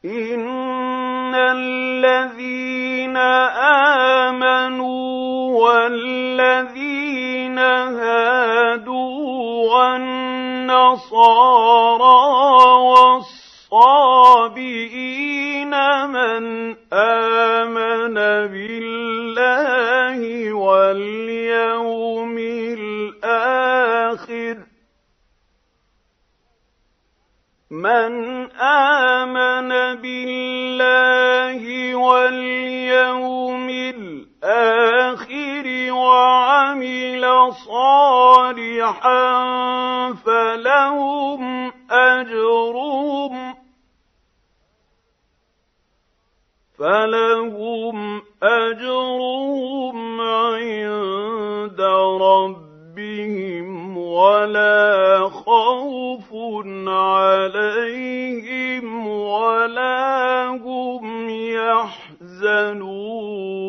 إِنَّ الَّذِينَ آمَنُوا وَالَّذِينَ هَادُوا وَالنَّصَارَىٰ وَالصَّابِئِينَ مَنْ آمَنَ بِاللَّهِ وَالْيَوْمِ الْآخِرِ وَعَمِلَ صَالِحًا فَلَهُمْ أَجْرُهُمْ عِندَ رَبِّهِمْ وَلَا خَوْفٌ عَلَيْهِمْ وَلَا هُمْ يَحْزَنُونَ